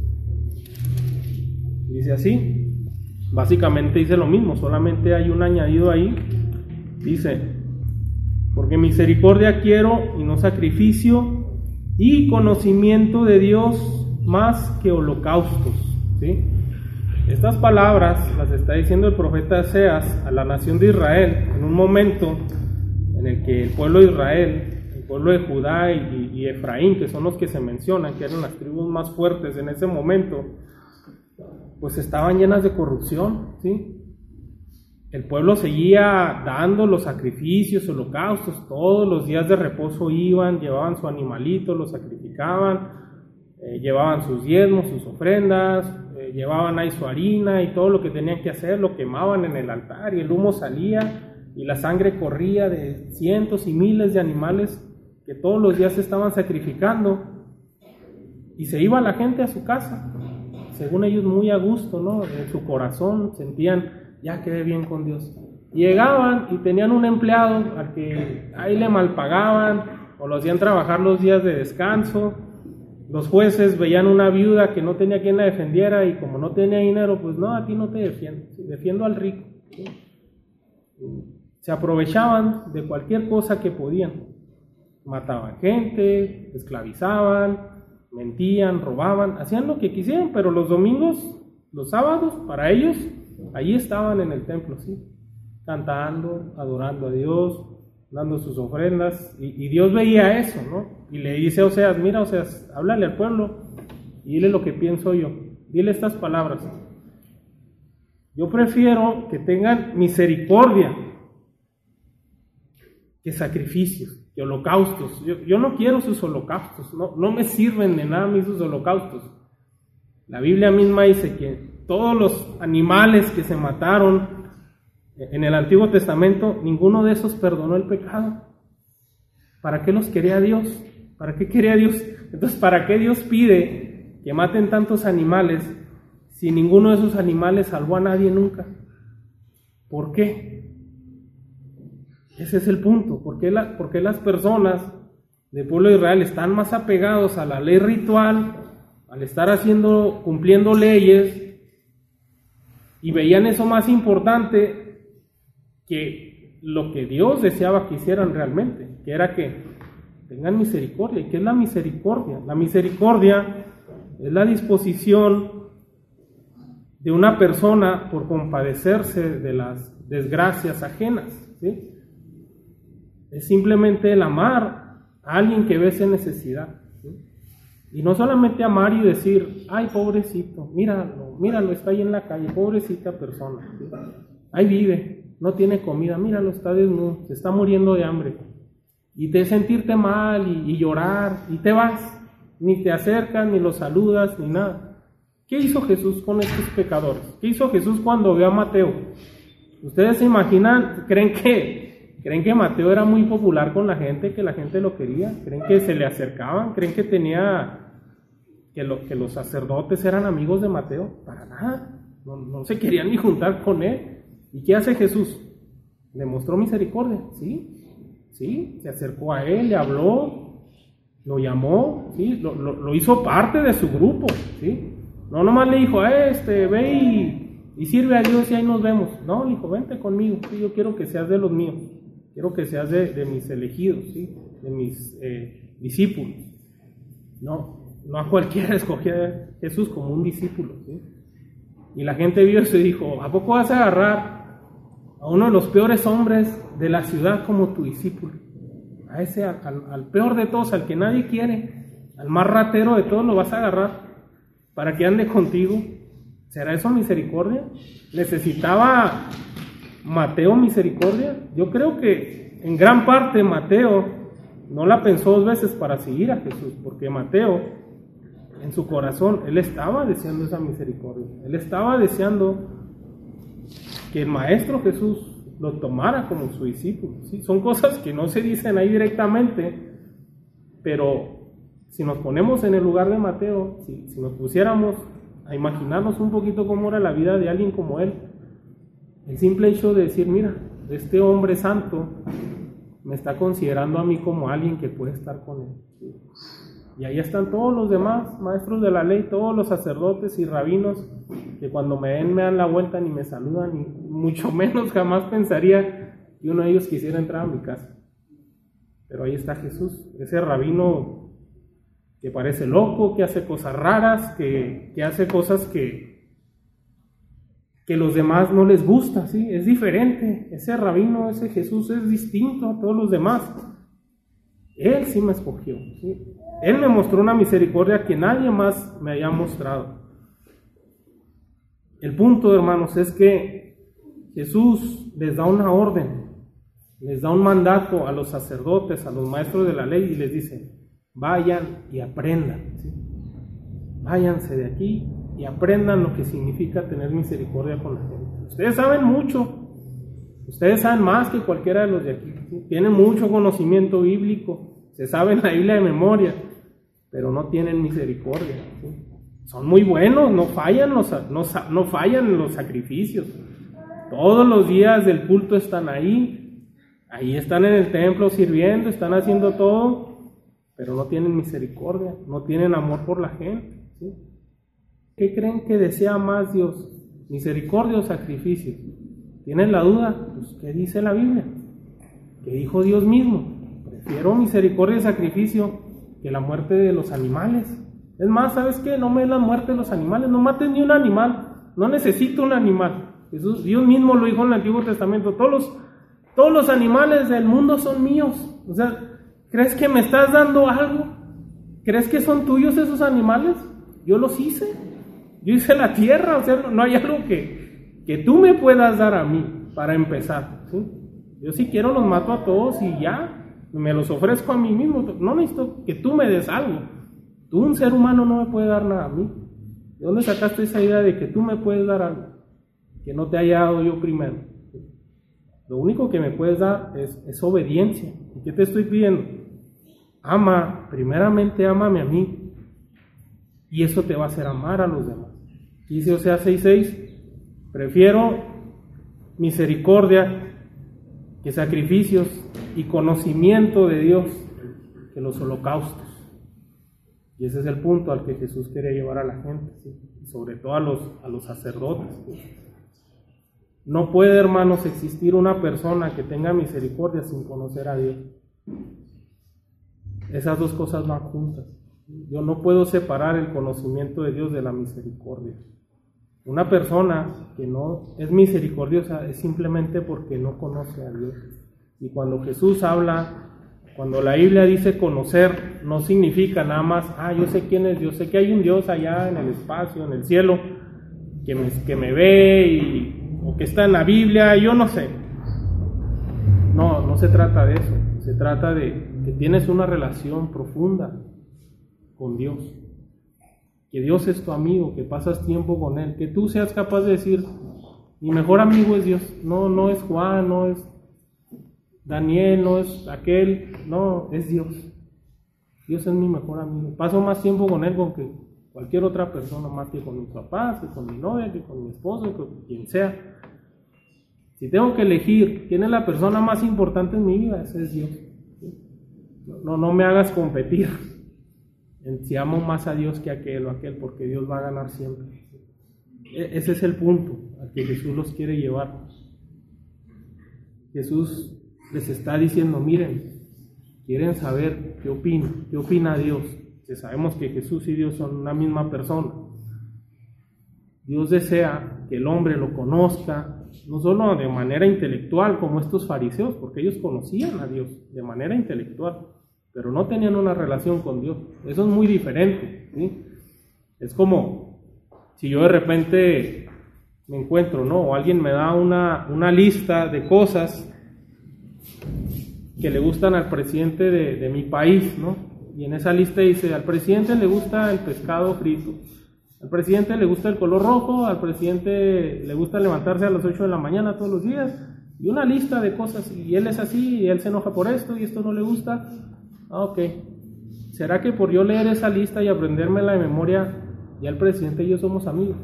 Dice así, básicamente dice lo mismo, solamente hay un añadido ahí. Dice, porque misericordia quiero y no sacrificio, y conocimiento de Dios más que holocaustos. ¿Sí? Estas palabras las está diciendo el profeta Oseas a la nación de Israel en un momento en el que el pueblo de Israel, el pueblo de Judá y Efraín, que son los que se mencionan, que eran las tribus más fuertes en ese momento, pues estaban llenas de corrupción, ¿sí? El pueblo seguía dando los sacrificios, holocaustos, todos los días de reposo iban, llevaban su animalito, lo sacrificaban, llevaban sus diezmos, sus ofrendas, llevaban ahí su harina y todo lo que tenían que hacer, lo quemaban en el altar y el humo salía y la sangre corría de cientos y miles de animales que todos los días se estaban sacrificando, y se iba la gente a su casa, según ellos muy a gusto, ¿no? En su corazón sentían, ya quedé bien con Dios. Llegaban y tenían un empleado al que ahí le malpagaban o lo hacían trabajar los días de descanso. Los jueces veían una viuda que no tenía quien la defendiera y como no tenía dinero, pues no, a ti no te defiendo, defiendo al rico. ¿Sí? Se aprovechaban de cualquier cosa que podían. Mataban gente, esclavizaban, mentían, robaban, hacían lo que quisieran, pero los domingos, los sábados, para ellos, allí estaban en el templo, ¿sí? Cantando, adorando a Dios, dando sus ofrendas, y Dios veía eso, ¿no? Y le dice a Oseas, mira, Oseas, háblale al pueblo y dile lo que pienso yo, dile estas palabras: yo prefiero que tengan misericordia que sacrificios, que holocaustos. Yo no quiero sus holocaustos, no me sirven de nada a mí sus holocaustos. La Biblia misma dice que todos los animales que se mataron en el Antiguo Testamento, ninguno de esos perdonó el pecado. ¿Para qué los quería Dios? ¿Para qué quería Dios? Entonces, ¿para qué Dios pide que maten tantos animales si ninguno de esos animales salvó a nadie nunca? ¿Por qué? Ese es el punto. ¿Por qué las personas del pueblo de Israel están más apegados a la ley ritual, al estar cumpliendo leyes, y veían eso más importante que lo que Dios deseaba que hicieran realmente, que era que tengan misericordia? ¿Y qué es la misericordia? La misericordia es la disposición de una persona por compadecerse de las desgracias ajenas, ¿sí? Es simplemente el amar a alguien que ves en necesidad, ¿sí? Y no solamente amar y decir, ay, pobrecito, míralo, está ahí en la calle, pobrecita persona, ¿sí? Ahí vive, no tiene comida, míralo, está desnudo, se está muriendo de hambre. Y te sentirte mal y llorar, y te vas, ni te acercas, ni los saludas, ni nada. ¿Qué hizo Jesús con estos pecadores? ¿Qué hizo Jesús cuando vio a Mateo? ¿Ustedes se imaginan, creen que Mateo era muy popular con la gente, que la gente lo quería? ¿Creen que se le acercaban? ¿Creen que que los sacerdotes eran amigos de Mateo? Para nada, no se querían ni juntar con él. ¿Y qué hace Jesús? Le mostró misericordia, ¿sí? Se acercó a él, le habló, lo llamó, ¿sí? Lo hizo parte de su grupo, ¿sí? No nomás le dijo, ve y sirve a Dios y ahí nos vemos. No, le dijo, vente conmigo, ¿sí? Yo quiero que seas de los míos, quiero que seas de mis elegidos, ¿sí? De mis discípulos. No a cualquiera escogía a Jesús como un discípulo, ¿sí? Y la gente vio eso y dijo, ¿a poco vas a agarrar a uno de los peores hombres de la ciudad como tu discípulo? A ese, al peor de todos, al que nadie quiere, al más ratero de todos, lo vas a agarrar para que ande contigo. ¿Será eso misericordia? ¿Necesitaba Mateo misericordia? Yo creo que en gran parte Mateo no la pensó dos veces para seguir a Jesús, porque Mateo, en su corazón, él estaba deseando esa misericordia. Él estaba deseando que el Maestro Jesús lo tomara como su discípulo, ¿sí? Son cosas que no se dicen ahí directamente, pero si nos ponemos en el lugar de Mateo, si nos pusiéramos a imaginarnos un poquito cómo era la vida de alguien como él, el simple hecho de decir, mira, este hombre santo me está considerando a mí como alguien que puede estar con él. ¿Sí? Y ahí están todos los demás maestros de la ley, todos los sacerdotes y rabinos, que cuando me ven me dan la vuelta ni me saludan, ni mucho menos jamás pensaría que uno de ellos quisiera entrar a mi casa. Pero ahí está Jesús, ese rabino que parece loco, que hace cosas raras, que hace cosas que los demás no les gusta, ¿sí? Es diferente, ese rabino, ese Jesús es distinto a todos los demás. Él sí me escogió, ¿sí? Él me mostró una misericordia que nadie más me haya mostrado. El punto, hermanos, es que Jesús les da una orden, les da un mandato a los sacerdotes, a los maestros de la ley, y les dice: vayan y aprendan, ¿sí? Váyanse de aquí y aprendan lo que significa tener misericordia con la gente. Ustedes saben mucho, ustedes saben más que cualquiera de los de aquí, ¿sí? Tienen mucho conocimiento bíblico, se saben la Biblia de memoria, pero no tienen misericordia, ¿sí? Son muy buenos, no fallan los sacrificios. Todos los días del culto están ahí están en el templo sirviendo, están haciendo todo, pero no tienen misericordia, no tienen amor por la gente, ¿sí? ¿Qué creen que desea más Dios? ¿Misericordia o sacrificio? ¿Tienen la duda? Pues, ¿qué dice la Biblia? ¿Qué dijo Dios mismo? Prefiero misericordia y sacrificio que la muerte de los animales. Es más, ¿sabes qué? No me den la muerte de los animales, no maten ni un animal, no necesito un animal. Dios mismo lo dijo en el Antiguo Testamento: todos los animales del mundo son míos. O sea, ¿crees que me estás dando algo? ¿Crees que son tuyos esos animales? Yo los hice, yo hice la tierra, o sea, no hay algo que tú me puedas dar a mí para empezar, ¿sí? Yo si quiero los mato a todos y ya, me los ofrezco a mí mismo, no necesito que tú me des algo. Tú, un ser humano, no me puedes dar nada a mí. ¿De dónde sacaste esa idea de que tú me puedes dar algo que no te haya dado yo primero? Lo único que me puedes dar es obediencia. ¿Y qué te estoy pidiendo? Primeramente ámame a mí, y eso te va a hacer amar a los demás. Dice Oseas 6:6: prefiero misericordia que sacrificios y conocimiento de Dios que los holocaustos. Y ese es el punto al que Jesús quiere llevar a la gente, ¿sí? Sobre todo a los sacerdotes, ¿sí? No puede, hermanos, existir una persona que tenga misericordia sin conocer a Dios. Esas dos cosas van juntas. Yo no puedo separar el conocimiento de Dios de la misericordia. Una persona que no es misericordiosa es simplemente porque no conoce a Dios. Y cuando Jesús habla, cuando la Biblia dice conocer, no significa nada más: yo sé quién es Dios, sé que hay un Dios allá en el espacio, en el cielo, que me ve o que está en la Biblia, yo no sé. No se trata de eso. Se trata de que tienes una relación profunda con Dios, que Dios es tu amigo, que pasas tiempo con Él, que tú seas capaz de decir: mi mejor amigo es Dios. No es Juan, no es Daniel, no es aquel, no, es Dios. Dios es mi mejor amigo. Paso más tiempo con Él con que cualquier otra persona, más que con mis papás, que con mi novia, que con mi esposo, que con quien sea. Si tengo que elegir quién es la persona más importante en mi vida, ese es Dios. No me hagas competir en si amo más a Dios que a aquel o aquel, porque Dios va a ganar siempre. Ese es el punto al que Jesús los quiere llevar. Jesús les está diciendo: miren, quieren saber qué opina Dios. Que sabemos que Jesús y Dios son una misma persona. Dios desea que el hombre lo conozca, no solo de manera intelectual como estos fariseos, porque ellos conocían a Dios de manera intelectual, pero no tenían una relación con Dios. Eso es muy diferente, ¿sí? Es como si yo de repente me encuentro, o alguien me da una lista de cosas que le gustan al presidente de mi país, y en esa lista dice: al presidente le gusta el pescado frito, al presidente le gusta el color rojo, al presidente le gusta levantarse a las 8 de la mañana todos los días, y una lista de cosas, y él es así, y él se enoja por esto, y esto no le gusta. Ok, ¿será que por yo leer esa lista y aprendérmela de memoria, ya el presidente y yo somos amigos?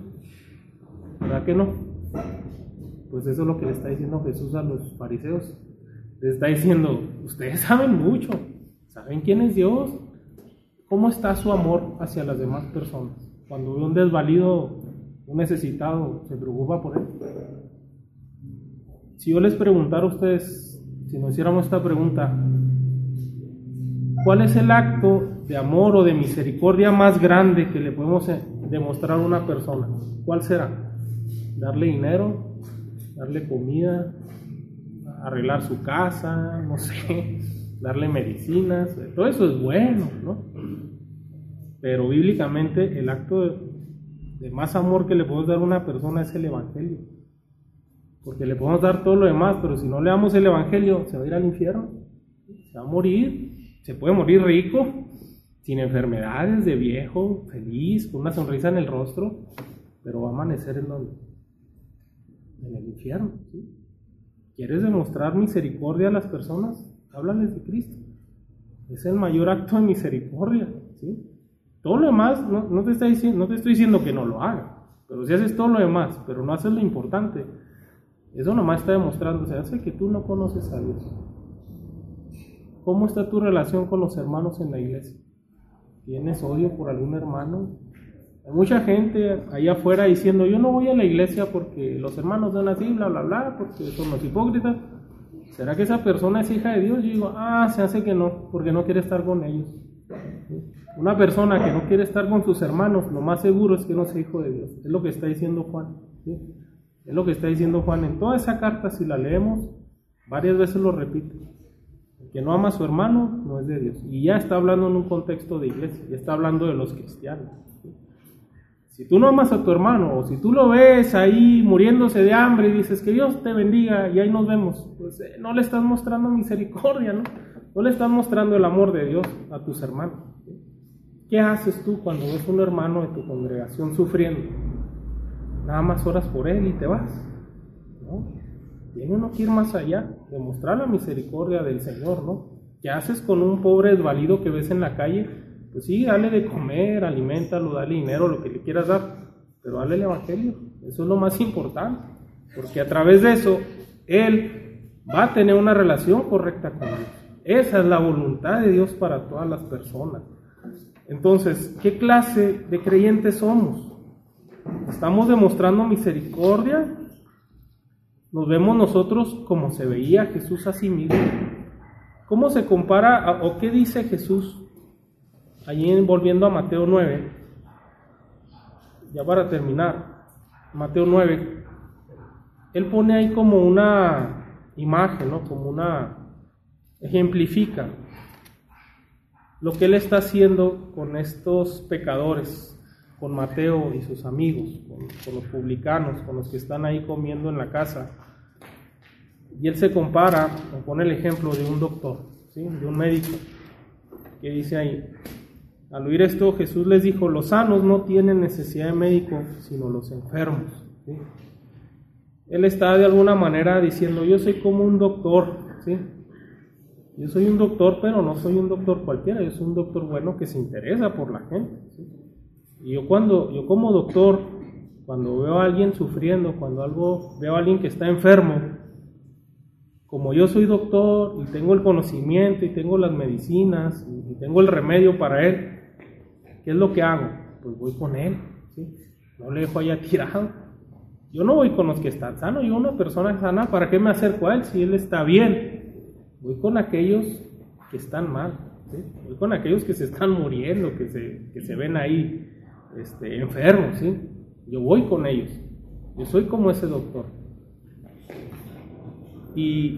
¿Verdad que no? Pues eso es lo que le está diciendo Jesús a los fariseos. Les está diciendo, ustedes saben mucho, saben quién es Dios, cómo está su amor hacia las demás personas. Cuando ve un desvalido, un necesitado, se preocupa por él. Si yo les preguntara a ustedes, si nos hiciéramos esta pregunta, ¿cuál es el acto de amor o de misericordia más grande que le podemos demostrar a una persona? ¿Cuál será? ¿Darle dinero? ¿Darle comida? ¿Arreglar su casa? No sé, darle medicinas. Todo eso es bueno, ¿no? Pero bíblicamente el acto de más amor que le podemos dar a una persona es el Evangelio. Porque le podemos dar todo lo demás, pero si no le damos el Evangelio, se va a ir al infierno. Se va a morir. Se puede morir rico, sin enfermedades, de viejo, feliz, con una sonrisa en el rostro, pero va a amanecer en el infierno, ¿sí? ¿Quieres demostrar misericordia a las personas? Háblales de Cristo. Es el mayor acto de misericordia, ¿sí? Todo lo demás, no te estoy diciendo que no lo hagas, pero si haces todo lo demás, pero no haces lo importante, eso nomás está demostrando, se hace que tú no conoces a Dios. ¿Cómo está tu relación con los hermanos en la iglesia? ¿Tienes odio por algún hermano? Hay mucha gente allá afuera diciendo, yo no voy a la iglesia porque los hermanos son así, bla, bla, bla, porque son los hipócritas. ¿Será que esa persona es hija de Dios? Yo digo, se hace que no, porque no quiere estar con ellos. Una persona que no quiere estar con sus hermanos, lo más seguro es que no sea hijo de Dios. Es lo que está diciendo Juan, ¿sí? Es lo que está diciendo Juan. En toda esa carta, si la leemos, varias veces lo repite. El que no ama a su hermano no es de Dios. Y ya está hablando en un contexto de iglesia, ya está hablando de los cristianos, ¿sí? Si tú no amas a tu hermano, o si tú lo ves ahí muriéndose de hambre y dices que Dios te bendiga y ahí nos vemos, pues no le estás mostrando misericordia, ¿no? No le estás mostrando el amor de Dios a tus hermanos, ¿sí? ¿Qué haces tú cuando ves a un hermano de tu congregación sufriendo? Nada más oras por él y te vas, ¿no? Tiene uno que ir más allá, demostrar la misericordia del Señor, ¿no? ¿Qué haces con un pobre desvalido que ves en la calle? Pues sí, dale de comer, aliméntalo, dale dinero, lo que le quieras dar, pero dale el Evangelio, eso es lo más importante, porque a través de eso, él va a tener una relación correcta con Dios. Esa es la voluntad de Dios para todas las personas. Entonces, ¿qué clase de creyentes somos? ¿Estamos demostrando misericordia? ¿Nos vemos nosotros como se veía Jesús a sí mismo? ¿Cómo se compara o qué dice Jesús? Allí volviendo a Mateo 9, ya para terminar, Mateo 9, él pone ahí como una imagen, ¿no? Ejemplifica lo que él está haciendo con estos pecadores, con Mateo y sus amigos, con los publicanos, con los que están ahí comiendo en la casa. Y él se compara, o pone el ejemplo de un doctor, ¿sí? De un médico, que dice ahí, al oír esto Jesús les dijo, los sanos no tienen necesidad de médico, sino los enfermos, ¿sí? Él está de alguna manera diciendo, yo soy como un doctor, ¿sí? Yo soy un doctor, pero no soy un doctor cualquiera, yo soy un doctor bueno que se interesa por la gente, ¿sí? Y yo como doctor, cuando veo a alguien sufriendo, veo a alguien que está enfermo, como yo soy doctor y tengo el conocimiento y tengo las medicinas y tengo el remedio para él, ¿qué es lo que hago? Pues voy con él, ¿sí? No le dejo allá tirado. Yo no voy con los que están sanos, yo una persona sana, ¿para qué me acerco a él si él está bien? Voy con aquellos que están mal, ¿sí? Voy con aquellos que se están muriendo, que se ven ahí enfermos, ¿sí? Yo voy con ellos, yo soy como ese doctor. Y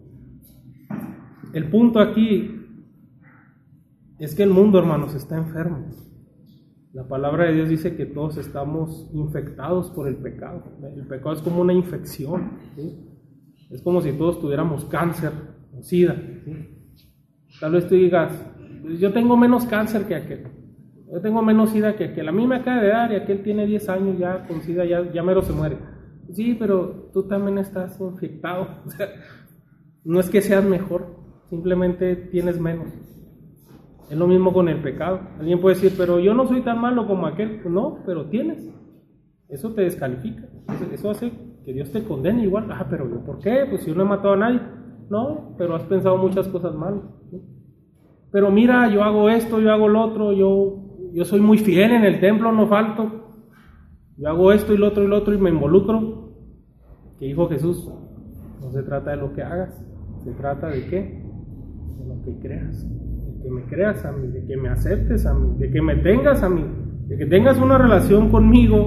el punto aquí es que el mundo, hermanos, está enfermo. La palabra de Dios dice que todos estamos infectados por el pecado. El pecado es como una infección, ¿sí? Es como si todos tuviéramos cáncer o SIDA, ¿sí? Tal vez tú digas, yo tengo menos cáncer que aquel, yo tengo menos SIDA que aquel, a mí me acaba de dar y aquel tiene 10 años ya con SIDA, ya mero se muere. Sí, pero tú también estás infectado. O sea, no es que seas mejor, simplemente tienes menos. Es lo mismo con el pecado. Alguien puede decir, pero yo no soy tan malo como aquel. Pues no, pero tienes. Eso te descalifica. Eso hace que Dios te condene igual. Pero ¿yo por qué? Pues si yo no he matado a nadie. No, pero has pensado muchas cosas mal. ¿Sí? Pero mira, yo hago esto, yo hago lo otro, yo soy muy fiel en el templo, no falto. Yo hago esto y lo otro y me involucro. ¿Qué dijo Jesús? No se trata de lo que hagas, se trata de qué, de lo que creas, de que me creas a mí, de que me aceptes a mí, de que me tengas a mí, de que tengas una relación conmigo.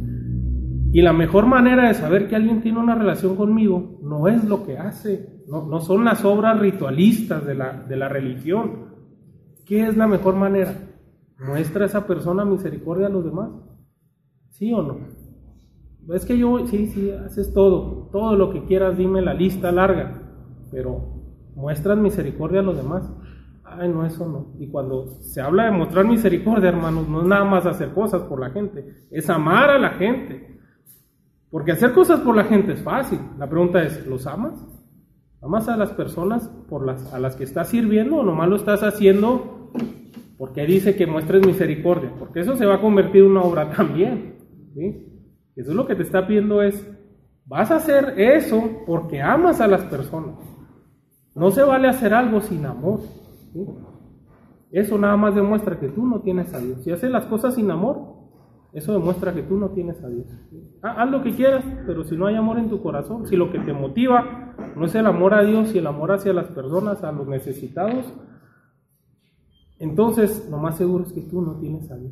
Y la mejor manera de saber que alguien tiene una relación conmigo no es lo que hace, no son las obras ritualistas de la religión. ¿Qué es la mejor manera? ¿Muestra esa persona misericordia a los demás? ¿Sí o no? Es que yo, sí, haces todo lo que quieras, dime la lista larga, pero ¿muestras misericordia a los demás? Ay, no, eso no. Y cuando se habla de mostrar misericordia, hermanos, no es nada más hacer cosas por la gente, es amar a la gente. Porque hacer cosas por la gente es fácil. La pregunta es, ¿los amas? ¿Amas a las personas a las que estás sirviendo o nomás lo estás haciendo porque dice que muestres misericordia? Porque eso se va a convertir en una obra también, ¿sí? Eso es lo que te está pidiendo es, vas a hacer eso porque amas a las personas. No se vale hacer algo sin amor, ¿sí? Eso nada más demuestra que tú no tienes a Dios. Si haces las cosas sin amor, eso demuestra que tú no tienes a Dios. Haz lo que quieras, pero si no hay amor en tu corazón, si lo que te motiva no es el amor a Dios y el amor hacia las personas, a los necesitados, entonces lo más seguro es que tú no tienes a Dios.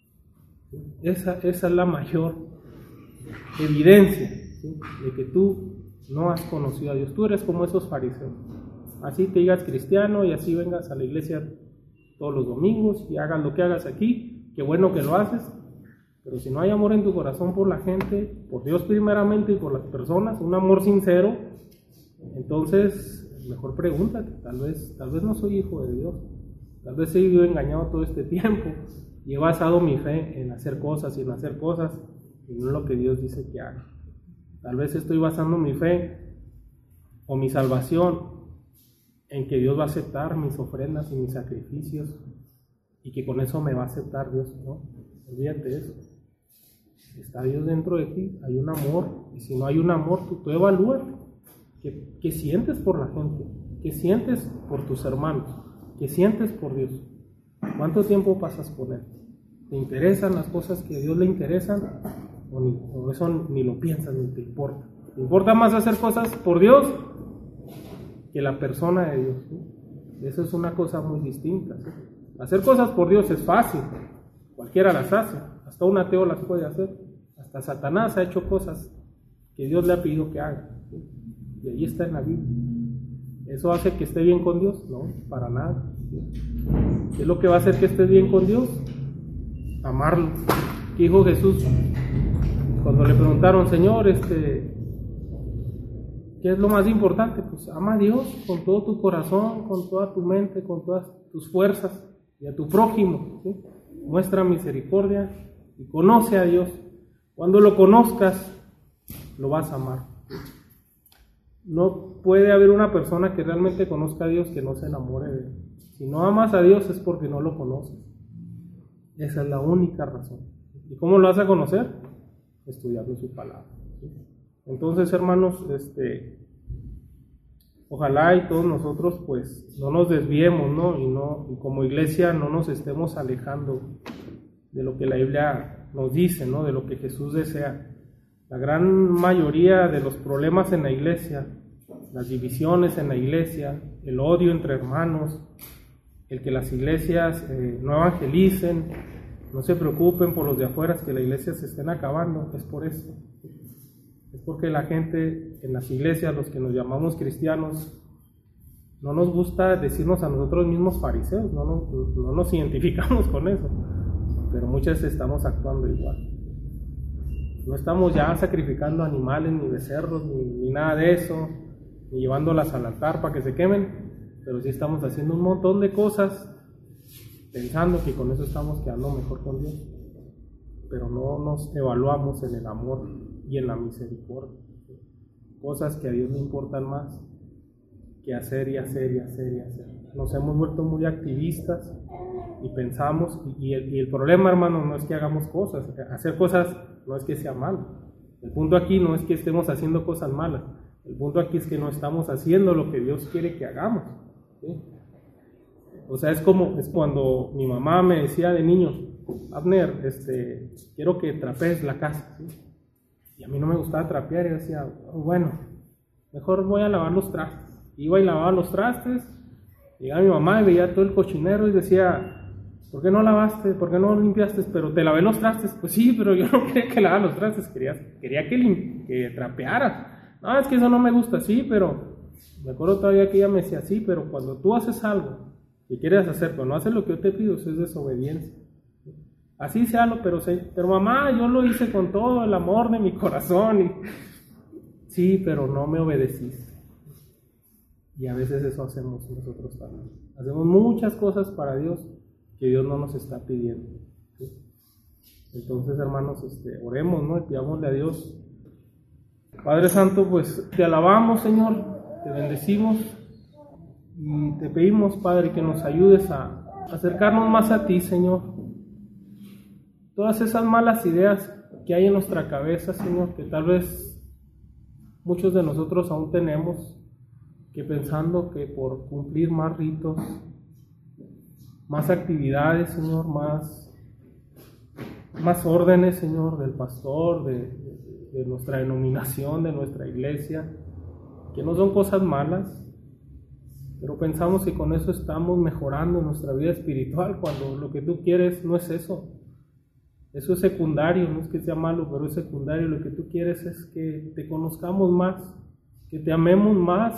Esa es la mayor evidencia, ¿sí?, de que tú no has conocido a Dios. Tú eres como esos fariseos. Así te digas cristiano y así vengas a la iglesia todos los domingos y hagas lo que hagas aquí, qué bueno que lo haces. Pero si no hay amor en tu corazón por la gente, por Dios primeramente y por las personas, un amor sincero, entonces mejor pregúntate, tal vez no soy hijo de Dios, tal vez he vivido engañado todo este tiempo y he basado mi fe en hacer cosas y en hacer cosas y no en lo que Dios dice que haga. Tal vez estoy basando mi fe o mi salvación en que Dios va a aceptar mis ofrendas y mis sacrificios y que con eso me va a aceptar Dios, ¿no? Olvídate de eso. Está Dios dentro de ti, hay un amor, y si no hay un amor, tú evalúas qué sientes por la gente, qué sientes por tus hermanos, qué sientes por Dios, cuánto tiempo pasas con Él, ¿te interesan las cosas que a Dios le interesan? O eso ni lo piensas, ni te importa. ¿Te importa más hacer cosas por Dios que la persona de Dios? ¿Sí? Eso es una cosa muy distinta, ¿sí? Hacer cosas por Dios es fácil, cualquiera las hace, hasta un ateo las puede hacer, hasta Satanás ha hecho cosas que Dios le ha pedido que haga, ¿sí? Y ahí está en la Biblia. ¿Eso hace que esté bien con Dios? No, para nada, ¿sí? ¿Qué es lo que va a hacer que estés bien con Dios? Amarlo. ¿Qué dijo Jesús? Cuando le preguntaron, Señor, ¿qué es lo más importante? Pues ama a Dios con todo tu corazón, con toda tu mente, con todas tus fuerzas, y a tu prójimo, ¿sí? Muestra misericordia y conoce a Dios. Cuando lo conozcas, lo vas a amar. No puede haber una persona que realmente conozca a Dios que no se enamore de Él. Si no amas a Dios es porque no lo conoces. Esa es la única razón. ¿Y cómo lo vas a conocer? Estudiando su palabra, ¿sí? Entonces, hermanos, ojalá y todos nosotros pues no nos desviemos, ¿no? Y como iglesia no nos estemos alejando de lo que la Biblia nos dice, ¿no? De lo que Jesús desea. La gran mayoría de los problemas en la iglesia, las divisiones en la iglesia, el odio entre hermanos, el que las iglesias no evangelicen, no se preocupen por los de afuera, que las iglesias se estén acabando, es por eso. Es porque la gente en las iglesias, los que nos llamamos cristianos, no nos gusta decirnos a nosotros mismos fariseos, no nos identificamos con eso, pero muchas estamos actuando igual. No estamos ya sacrificando animales, ni becerros, ni nada de eso, ni llevándolas al altar para que se quemen, pero sí estamos haciendo un montón de cosas pensando que con eso estamos quedando mejor con Dios, pero no nos evaluamos en el amor y en la misericordia, cosas que a Dios le importan más que hacer y hacer y hacer y hacer. Nos hemos vuelto muy activistas y pensamos, y el problema, hermano, no es que hagamos cosas, hacer cosas no es que sea malo. El punto aquí no es que estemos haciendo cosas malas, El punto aquí es que no estamos haciendo lo que Dios quiere que hagamos, ¿sí? O sea, es cuando mi mamá me decía de niño, Abner, quiero que trapees la casa, ¿sí? Y a mí no me gustaba trapear, y yo decía, bueno, mejor voy a lavar los trastes. Iba y lavaba los trastes, llegaba mi mamá y veía todo el cochinero y decía, ¿por qué no lavaste? ¿Por qué no limpiaste? Pero te lavé los trastes. Pues sí, pero yo no quería que lavara los trastes, quería que trapearas. No, es que eso no me gusta, sí, pero me acuerdo todavía que ella me decía, sí, pero cuando tú haces algo que quieres hacer, pero no haces lo que yo te pido, eso es desobediencia. Así sea, pero mamá, yo lo hice con todo el amor de mi corazón. Sí, pero no me obedeciste. Y a veces eso hacemos nosotros también. Hacemos muchas cosas para Dios que Dios no nos está pidiendo, ¿sí? Entonces, hermanos, oremos, ¿no? Y pidámosle a Dios. Padre Santo, pues te alabamos, Señor, te bendecimos y te pedimos, Padre, que nos ayudes a acercarnos más a ti, Señor. Todas esas malas ideas que hay en nuestra cabeza, Señor, que tal vez muchos de nosotros aún tenemos, que pensando que por cumplir más ritos, más actividades, Señor, más órdenes, Señor, del pastor, de nuestra denominación, de nuestra iglesia, que no son cosas malas, pero pensamos que con eso estamos mejorando nuestra vida espiritual, cuando lo que tú quieres no es eso. Eso es secundario, no es que sea malo, pero es secundario. Lo que tú quieres es que te conozcamos más, que te amemos más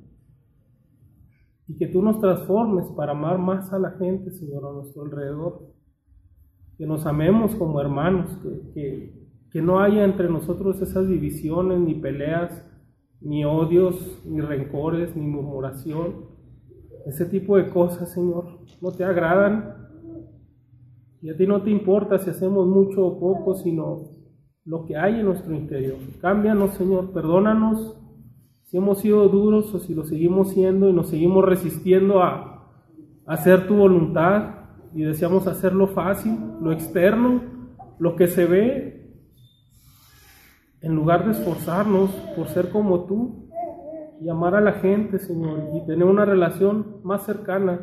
y que tú nos transformes para amar más a la gente, Señor, a nuestro alrededor. Que nos amemos como hermanos, que no haya entre nosotros esas divisiones, ni peleas, ni odios, ni rencores, ni murmuración. Ese tipo de cosas, Señor, no te agradan. Y a ti no te importa si hacemos mucho o poco, sino lo que hay en nuestro interior. Cámbianos, Señor, perdónanos si hemos sido duros o si lo seguimos siendo y nos seguimos resistiendo a hacer tu voluntad y deseamos hacerlo fácil, lo externo, lo que se ve, en lugar de esforzarnos por ser como tú y amar a la gente, Señor, y tener una relación más cercana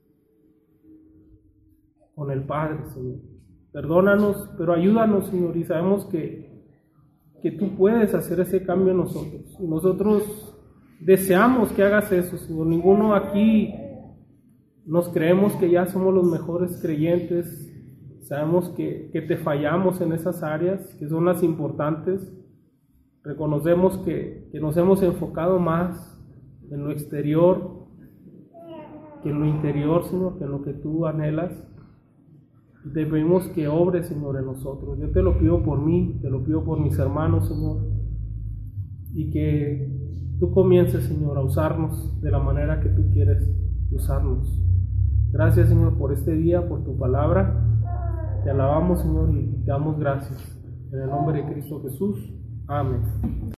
con el Padre, Señor. Perdónanos, pero ayúdanos, Señor, y sabemos que tú puedes hacer ese cambio en nosotros. Y nosotros deseamos que hagas eso, Señor. Ninguno aquí nos creemos que ya somos los mejores creyentes. Sabemos que te fallamos en esas áreas, que son las importantes. Reconocemos que nos hemos enfocado más en lo exterior que en lo interior, Señor, que en lo que tú anhelas. Y te pedimos que obres, Señor, en nosotros. Yo te lo pido por mí, te lo pido por mis hermanos, Señor. Y que tú comiences, Señor, a usarnos de la manera que tú quieres usarnos. Gracias, Señor, por este día, por tu palabra. Te alabamos, Señor, y te damos gracias. En el nombre de Cristo Jesús. Amén.